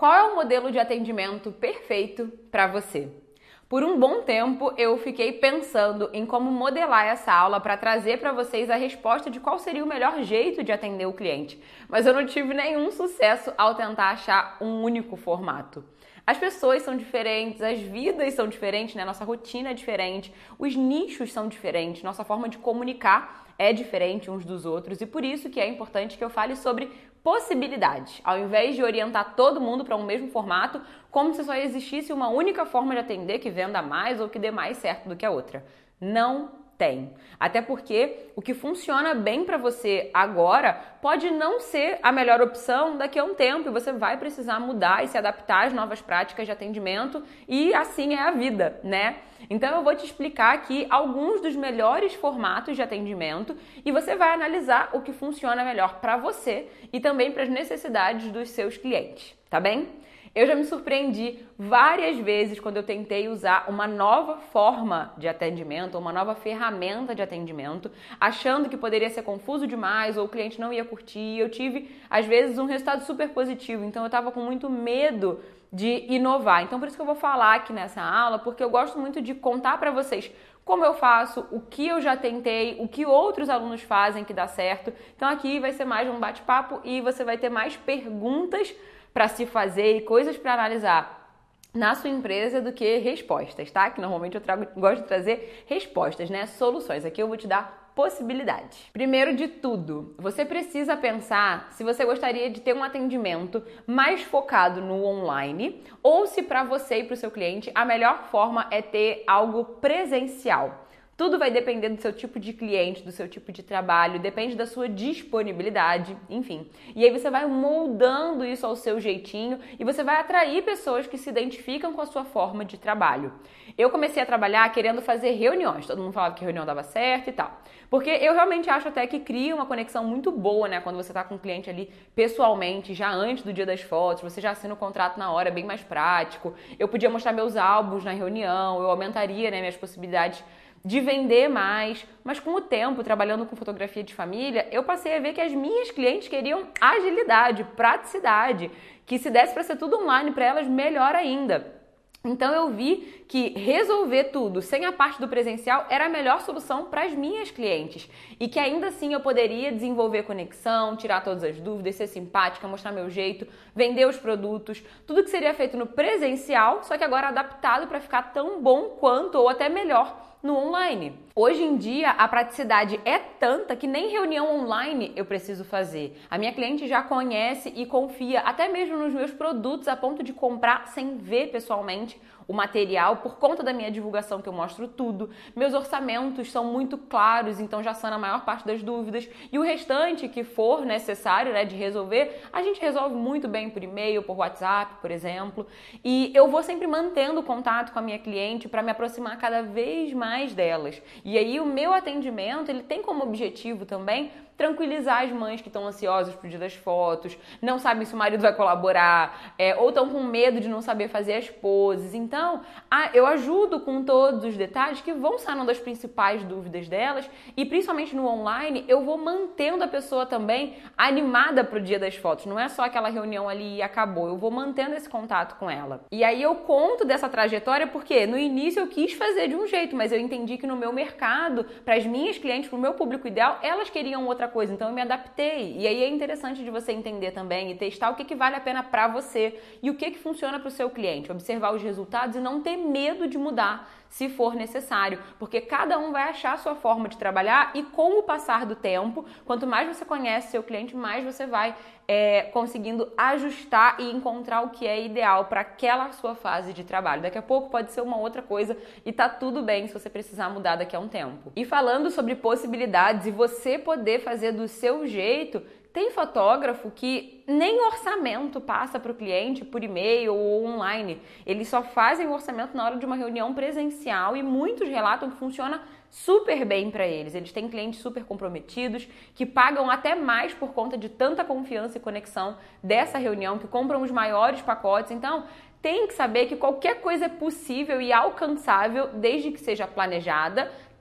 Qual é o modelo de atendimento perfeito para você? Por um bom tempo eu fiquei pensando em como modelar essa aula para trazer para vocês a resposta de qual seria o melhor jeito de atender o cliente, mas eu não tive nenhum sucesso ao tentar achar um único formato. As pessoas são diferentes, as vidas são diferentes, né? Nossa rotina é diferente, os nichos são diferentes, nossa forma de comunicar é diferente uns dos outros e por isso que é importante que eu fale sobre possibilidades, ao invés de orientar todo mundo para um mesmo formato, como se só existisse uma única forma de atender que venda mais ou que dê mais certo do que a outra. Não tem. Até porque o que funciona bem para você agora pode não ser a melhor opção daqui a um tempo e você vai precisar mudar e se adaptar às novas práticas de atendimento e assim é a vida, né? Então eu vou te explicar aqui alguns dos melhores formatos de atendimento e você vai analisar o que funciona melhor para você e também para as necessidades dos seus clientes, tá bem? Eu já me surpreendi várias vezes quando eu tentei usar uma nova forma de atendimento, uma nova ferramenta de atendimento, achando que poderia ser confuso demais ou o cliente não ia curtir. Eu tive, às vezes, um resultado super positivo, então eu estava com muito medo de inovar. Então, por isso que eu vou falar aqui nessa aula, porque eu gosto muito de contar para vocês como eu faço, o que eu já tentei, o que outros alunos fazem que dá certo. Então, aqui vai ser mais um bate-papo e você vai ter mais perguntas para se fazer e coisas para analisar na sua empresa do que respostas, tá? Que normalmente gosto de trazer respostas, né? Soluções. Aqui eu vou te dar possibilidades. Primeiro de tudo, você precisa pensar se você gostaria de ter um atendimento mais focado no online ou se para você e para o seu cliente a melhor forma é ter algo presencial. Tudo vai depender do seu tipo de cliente, do seu tipo de trabalho, depende da sua disponibilidade, enfim. E aí você vai moldando isso ao seu jeitinho e você vai atrair pessoas que se identificam com a sua forma de trabalho. Eu comecei a trabalhar querendo fazer reuniões, todo mundo falava que reunião dava certo e tal. Porque eu realmente acho até que cria uma conexão muito boa, né? Quando você tá com o cliente ali pessoalmente, já antes do dia das fotos, você já assina o contrato na hora, bem mais prático. Eu podia mostrar meus álbuns na reunião, eu aumentaria, né, minhas possibilidades de vender mais, mas com o tempo, trabalhando com fotografia de família, eu passei a ver que as minhas clientes queriam agilidade, praticidade, que se desse para ser tudo online para elas, melhor ainda. Então eu vi que resolver tudo sem a parte do presencial era a melhor solução para as minhas clientes e que ainda assim eu poderia desenvolver conexão, tirar todas as dúvidas, ser simpática, mostrar meu jeito, vender os produtos, tudo que seria feito no presencial, só que agora adaptado para ficar tão bom quanto ou até melhor no online. Hoje em dia, a praticidade é tanta que nem reunião online eu preciso fazer. A minha cliente já conhece e confia até mesmo nos meus produtos a ponto de comprar sem ver pessoalmente o material por conta da minha divulgação que eu mostro tudo. Meus orçamentos são muito claros, então já sana a maior parte das dúvidas. E o restante que for necessário, né, de resolver, a gente resolve muito bem por e-mail, por WhatsApp, por exemplo. E eu vou sempre mantendo contato com a minha cliente para me aproximar cada vez mais delas. E aí o meu atendimento, ele tem como objetivo também tranquilizar as mães que estão ansiosas pro dia das fotos, não sabem se o marido vai colaborar, ou estão com medo de não saber fazer as poses. Então, eu ajudo com todos os detalhes que vão sanando as principais dúvidas delas e principalmente no online, eu vou mantendo a pessoa também animada pro dia das fotos. Não é só aquela reunião ali e acabou, eu vou mantendo esse contato com ela. E aí eu conto dessa trajetória porque no início eu quis fazer de um jeito, mas eu entendi que no meu mercado, para as minhas clientes, pro meu público ideal, elas queriam outra coisa, então eu me adaptei. E aí é interessante de você entender também e testar o que vale a pena para você e o que funciona para o seu cliente, observar os resultados e não ter medo de mudar se for necessário, porque cada um vai achar a sua forma de trabalhar e com o passar do tempo, quanto mais você conhece seu cliente, mais você vai conseguindo ajustar e encontrar o que é ideal para aquela sua fase de trabalho. Daqui a pouco pode ser uma outra coisa e tá tudo bem se você precisar mudar daqui a um tempo. E falando sobre possibilidades e você poder fazer do seu jeito, tem fotógrafo que nem orçamento passa para o cliente por e-mail ou online. Eles só fazem o orçamento na hora de uma reunião presencial e muitos relatam que funciona super bem para eles. Eles têm clientes super comprometidos que pagam até mais por conta de tanta confiança e conexão dessa reunião, que compram os maiores pacotes. Então, tem que saber que qualquer coisa é possível e alcançável desde que seja planejada,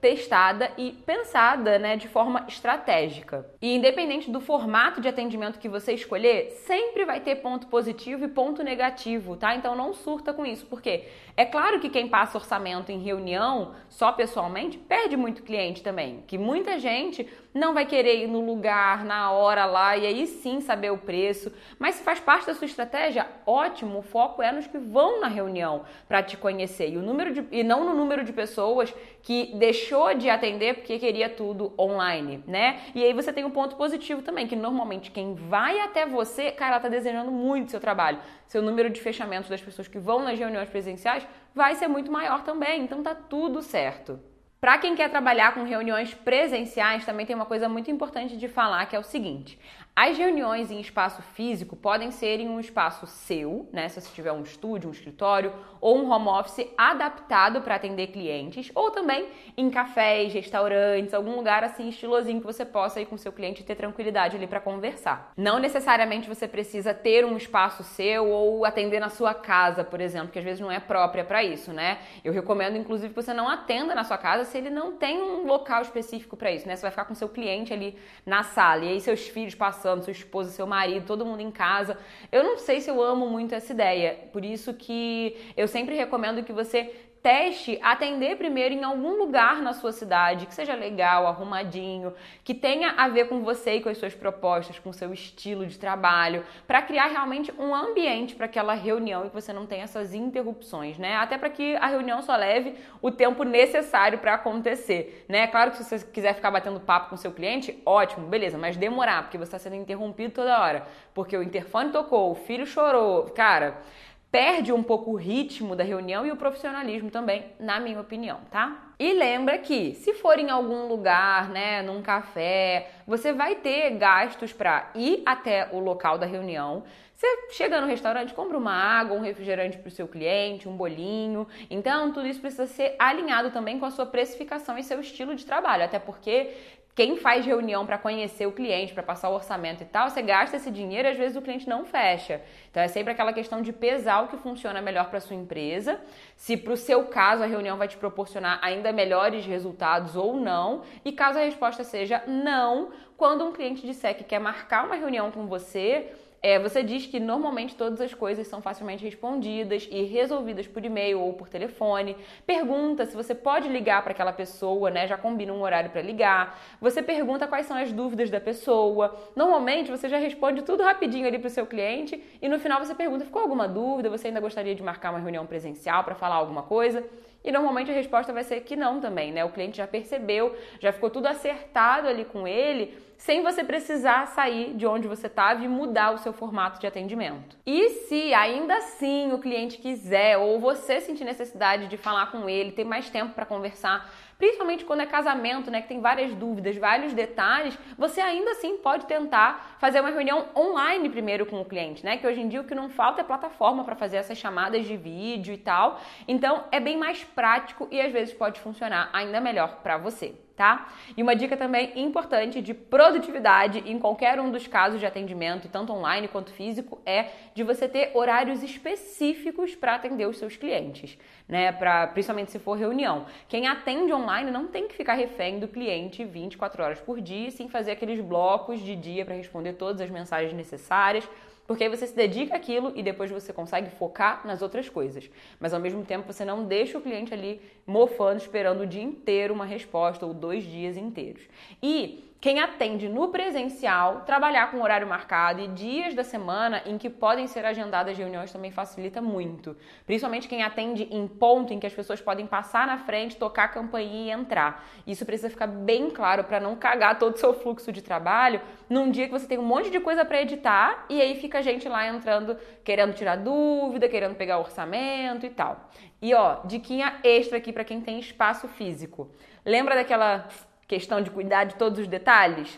testada e pensada, né, de forma estratégica. E independente do formato de atendimento que você escolher, sempre vai ter ponto positivo e ponto negativo, tá? Então não surta com isso, porque é claro que quem passa orçamento em reunião só pessoalmente perde muito cliente também, que muita gente não vai querer ir no lugar, na hora lá e aí sim saber o preço, mas se faz parte da sua estratégia, ótimo, o foco é nos que vão na reunião para te conhecer e não no número de pessoas que deixou de atender porque queria tudo online, né? E aí você tem um ponto positivo também, que normalmente quem vai até você, cara, ela tá desejando muito seu trabalho. Seu número de fechamentos das pessoas que vão nas reuniões presenciais vai ser muito maior também, então tá tudo certo. Para quem quer trabalhar com reuniões presenciais, também tem uma coisa muito importante de falar, que é o seguinte: as reuniões em espaço físico podem ser em um espaço seu, né? Se você tiver um estúdio, um escritório ou um home office adaptado para atender clientes, ou também em cafés, restaurantes, algum lugar assim estilosinho que você possa ir com seu cliente e ter tranquilidade ali para conversar. Não necessariamente você precisa ter um espaço seu ou atender na sua casa, por exemplo, que às vezes não é própria para isso, né? Eu recomendo inclusive que você não atenda na sua casa se ele não tem um local específico para isso, né? Você vai ficar com seu cliente ali na sala e aí seus filhos passando, sua esposa, seu marido, todo mundo em casa. Eu não sei se eu amo muito essa ideia, por isso que eu sempre recomendo que você teste atender primeiro em algum lugar na sua cidade, que seja legal, arrumadinho, que tenha a ver com você e com as suas propostas, com o seu estilo de trabalho, para criar realmente um ambiente para aquela reunião e que você não tenha essas interrupções, né? Até para que a reunião só leve o tempo necessário para acontecer, né? Claro que se você quiser ficar batendo papo com o seu cliente, ótimo, beleza, mas demorar, porque você está sendo interrompido toda hora, porque o interfone tocou, o filho chorou, cara, perde um pouco o ritmo da reunião e o profissionalismo também, na minha opinião, tá? E lembra que, se for em algum lugar, né, num café, você vai ter gastos para ir até o local da reunião. Você chega no restaurante, compra uma água, um refrigerante para o seu cliente, um bolinho. Então, tudo isso precisa ser alinhado também com a sua precificação e seu estilo de trabalho, até porque quem faz reunião para conhecer o cliente, para passar o orçamento e tal, você gasta esse dinheiro e às vezes o cliente não fecha. Então é sempre aquela questão de pesar o que funciona melhor para sua empresa, se para o seu caso a reunião vai te proporcionar ainda melhores resultados ou não, e caso a resposta seja não, quando um cliente disser que quer marcar uma reunião com você, você diz que normalmente todas as coisas são facilmente respondidas e resolvidas por e-mail ou por telefone. Pergunta se você pode ligar para aquela pessoa, né? Já combina um horário para ligar. Você pergunta quais são as dúvidas da pessoa. Normalmente você já responde tudo rapidinho ali para o seu cliente e no final você pergunta: ficou alguma dúvida? Você ainda gostaria de marcar uma reunião presencial para falar alguma coisa? E normalmente a resposta vai ser que não também, né? O cliente já percebeu, já ficou tudo acertado ali com ele, sem você precisar sair de onde você estava e mudar o seu formato de atendimento. E se ainda assim o cliente quiser ou você sentir necessidade de falar com ele, ter mais tempo para conversar, principalmente quando é casamento, né, que tem várias dúvidas, vários detalhes, você ainda assim pode tentar fazer uma reunião online primeiro com o cliente, né? Que hoje em dia o que não falta é plataforma para fazer essas chamadas de vídeo e tal. Então é bem mais prático e às vezes pode funcionar ainda melhor para você, tá? E uma dica também importante de produtividade em qualquer um dos casos de atendimento, tanto online quanto físico, é de você ter horários específicos para atender os seus clientes, né? Principalmente se for reunião. Quem atende online não tem que ficar refém do cliente 24 horas por dia, sem fazer aqueles blocos de dia para responder todas as mensagens necessárias, porque aí você se dedica àquilo e depois você consegue focar nas outras coisas. Mas ao mesmo tempo você não deixa o cliente ali mofando, esperando o dia inteiro uma resposta ou 2 dias inteiros. E quem atende no presencial, trabalhar com horário marcado e dias da semana em que podem ser agendadas reuniões também facilita muito. Principalmente quem atende em ponto em que as pessoas podem passar na frente, tocar a campainha e entrar. Isso precisa ficar bem claro para não cagar todo o seu fluxo de trabalho num dia que você tem um monte de coisa para editar e aí fica a gente lá entrando, querendo tirar dúvida, querendo pegar orçamento e tal. E ó, diquinha extra aqui para quem tem espaço físico. Lembra daquela questão de cuidar de todos os detalhes?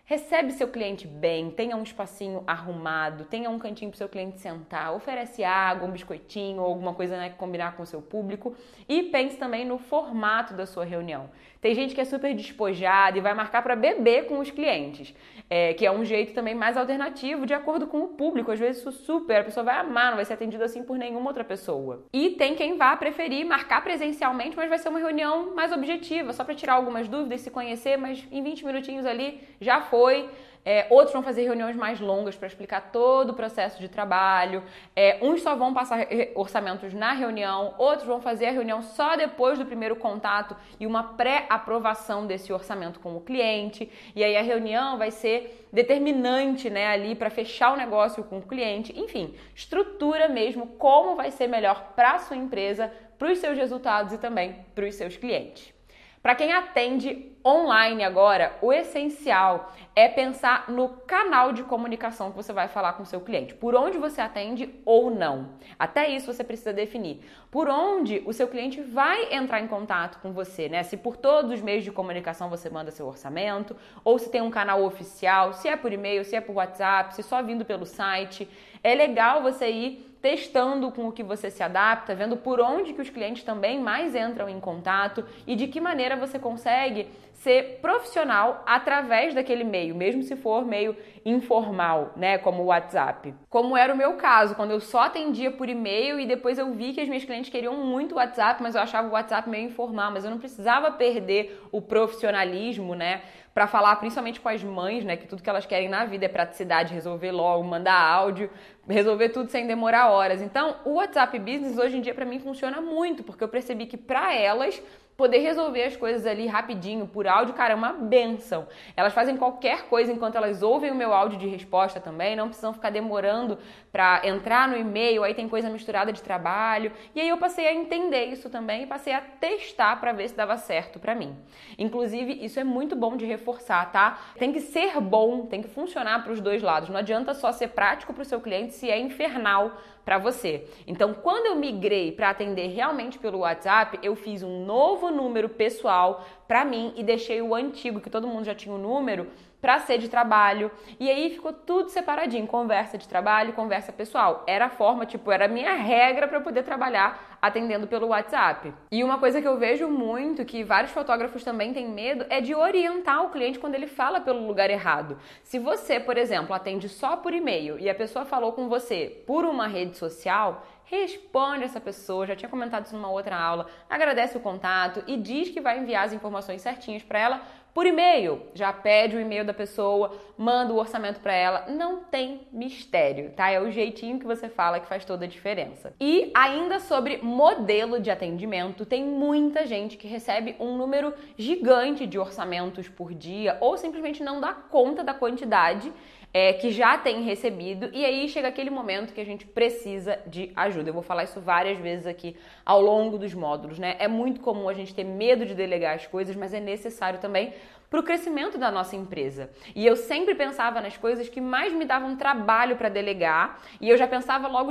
Recebe seu cliente bem, tenha um espacinho arrumado, tenha um cantinho para o seu cliente sentar, oferece água, um biscoitinho ou alguma coisa, né, que combinar com o seu público e pense também no formato da sua reunião. Tem gente que é super despojada e vai marcar para beber com os clientes, que é um jeito também mais alternativo de acordo com o público. Às vezes isso a pessoa vai amar, não vai ser atendida assim por nenhuma outra pessoa. E tem quem vá preferir marcar presencialmente, mas vai ser uma reunião mais objetiva, só para tirar algumas dúvidas, se conhecer, mas em 20 minutinhos ali já foi. Outros vão fazer reuniões mais longas para explicar todo o processo de trabalho. Uns só vão passar orçamentos na reunião, outros vão fazer a reunião só depois do primeiro contato e uma pré-aprovação desse orçamento com o cliente. E aí a reunião vai ser determinante, né, ali para fechar o negócio com o cliente. Enfim, estrutura mesmo como vai ser melhor para a sua empresa, para os seus resultados e também para os seus clientes. Para quem atende online agora, o essencial é pensar no canal de comunicação que você vai falar com o seu cliente. Por onde você atende ou não. Até isso você precisa definir. Por onde o seu cliente vai entrar em contato com você, né? Se por todos os meios de comunicação você manda seu orçamento, ou se tem um canal oficial, se é por e-mail, se é por WhatsApp, se só vindo pelo site. É legal você ir testando com o que você se adapta, vendo por onde que os clientes também mais entram em contato e de que maneira você consegue ser profissional através daquele meio, mesmo se for meio informal, né, como o WhatsApp. Como era o meu caso, quando eu só atendia por e-mail e depois eu vi que as minhas clientes queriam muito o WhatsApp, mas eu achava o WhatsApp meio informal, mas eu não precisava perder o profissionalismo, né, para falar principalmente com as mães, né, que tudo que elas querem na vida é praticidade, resolver logo, mandar áudio, resolver tudo sem demorar horas. Então, o WhatsApp Business hoje em dia para mim funciona muito, porque eu percebi que para elas poder resolver as coisas ali rapidinho por áudio, cara, é uma benção. Elas fazem qualquer coisa enquanto elas ouvem o meu áudio de resposta também, não precisam ficar demorando para entrar no e-mail, aí tem coisa misturada de trabalho. E aí eu passei a entender isso também e passei a testar para ver se dava certo para mim. Inclusive, isso é muito bom de reforçar, tá? Tem que ser bom, tem que funcionar para os dois lados. Não adianta só ser prático para o seu cliente se é infernal para você. Então, quando eu migrei para atender realmente pelo WhatsApp, eu fiz um novo número pessoal para mim e deixei o antigo, que todo mundo já tinha o número, para ser de trabalho. E aí ficou tudo separadinho, conversa de trabalho, conversa pessoal. Era a forma, era a minha regra para poder trabalhar atendendo pelo WhatsApp. E uma coisa que eu vejo muito, que vários fotógrafos também têm medo, é de orientar o cliente quando ele fala pelo lugar errado. Se você, por exemplo, atende só por e-mail e a pessoa falou com você por uma rede social, responde essa pessoa, já tinha comentado isso numa outra aula, agradece o contato e diz que vai enviar as informações certinhas para ela por e-mail. Já pede o e-mail da pessoa, manda o orçamento para ela, não tem mistério, tá? É o jeitinho que você fala que faz toda a diferença. E ainda sobre modelo de atendimento, tem muita gente que recebe um número gigante de orçamentos por dia ou simplesmente não dá conta da quantidade que já tem recebido, e aí chega aquele momento que a gente precisa de ajuda. Eu vou falar isso várias vezes aqui ao longo dos módulos, né? É muito comum a gente ter medo de delegar as coisas, mas é necessário também para o crescimento da nossa empresa. E eu sempre pensava nas coisas que mais me davam trabalho para delegar, e eu já pensava logo,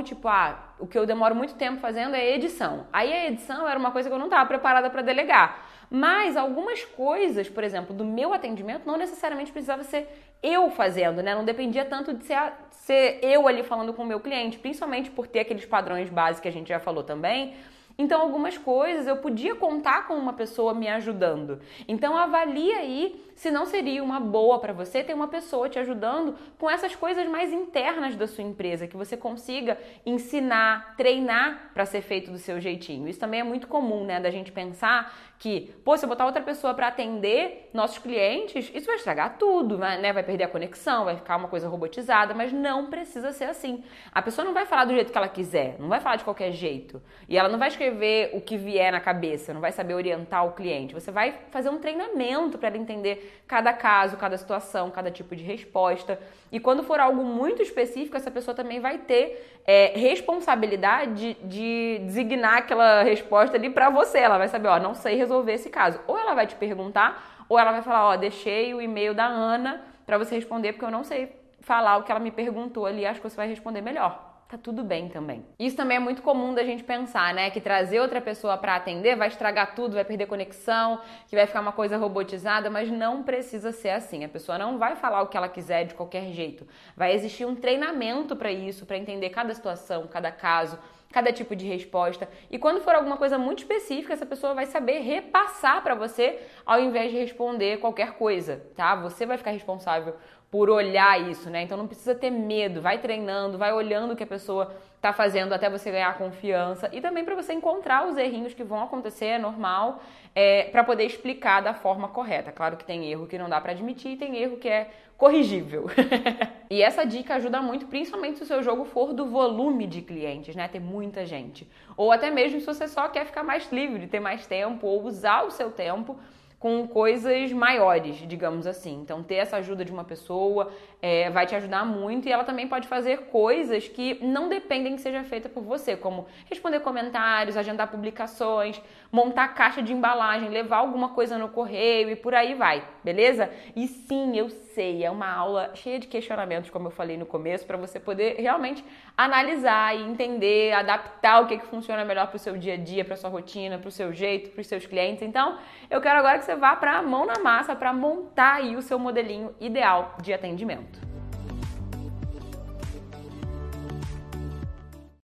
o que eu demoro muito tempo fazendo é edição. Aí a edição era uma coisa que eu não estava preparada para delegar. Mas algumas coisas, por exemplo, do meu atendimento, não necessariamente precisava ser eu fazendo, né? Não dependia tanto de ser eu ali falando com o meu cliente, principalmente por ter aqueles padrões básicos que a gente já falou também. Então, algumas coisas eu podia contar com uma pessoa me ajudando. Então, avalie aí se não seria uma boa para você ter uma pessoa te ajudando com essas coisas mais internas da sua empresa, que você consiga ensinar, treinar para ser feito do seu jeitinho. Isso também é muito comum, né, da gente pensar que, se eu botar outra pessoa para atender nossos clientes, isso vai estragar tudo, né? Vai perder a conexão, vai ficar uma coisa robotizada, mas não precisa ser assim. A pessoa não vai falar do jeito que ela quiser, não vai falar de qualquer jeito. E ela não vai escrever o que vier na cabeça, não vai saber orientar o cliente. Você vai fazer um treinamento para ela entender cada caso, cada situação, cada tipo de resposta. E quando for algo muito específico, essa pessoa também vai ter responsabilidade de designar aquela resposta ali para você. Ela vai saber, não sei resolver esse caso. Ou ela vai te perguntar, ou ela vai falar, deixei o e-mail da Ana para você responder, porque eu não sei falar o que ela me perguntou ali, acho que você vai responder melhor. tá tudo bem também. Isso também é muito comum da gente pensar, né? Que trazer outra pessoa para atender vai estragar tudo, vai perder conexão, que vai ficar uma coisa robotizada, mas não precisa ser assim. A pessoa não vai falar o que ela quiser de qualquer jeito. Vai existir um treinamento para isso, para entender cada situação, cada caso, cada tipo de resposta. E quando for alguma coisa muito específica, essa pessoa vai saber repassar para você ao invés de responder qualquer coisa, tá? Você vai ficar responsável por olhar isso, né? Então não precisa ter medo, vai treinando, vai olhando o que a pessoa tá fazendo até você ganhar confiança e também para você encontrar os errinhos que vão acontecer, é normal, para poder explicar da forma correta. Claro que tem erro que não dá para admitir e tem erro que é corrigível. E essa dica ajuda muito, principalmente se o seu jogo for do volume de clientes, né? Ter muita gente. Ou até mesmo se você só quer ficar mais livre, ter mais tempo ou usar o seu tempo com coisas maiores, digamos assim. Então, ter essa ajuda de uma pessoa vai te ajudar muito e ela também pode fazer coisas que não dependem que seja feita por você, como responder comentários, agendar publicações, montar caixa de embalagem, levar alguma coisa no correio e por aí vai, beleza? E sim, eu sei, é uma aula cheia de questionamentos, como eu falei no começo, para você poder realmente analisar e entender, adaptar o que funciona melhor para o seu dia a dia, para sua rotina, para o seu jeito, para os seus clientes. Então, eu quero agora que você vá para a mão na massa para montar aí o seu modelinho ideal de atendimento.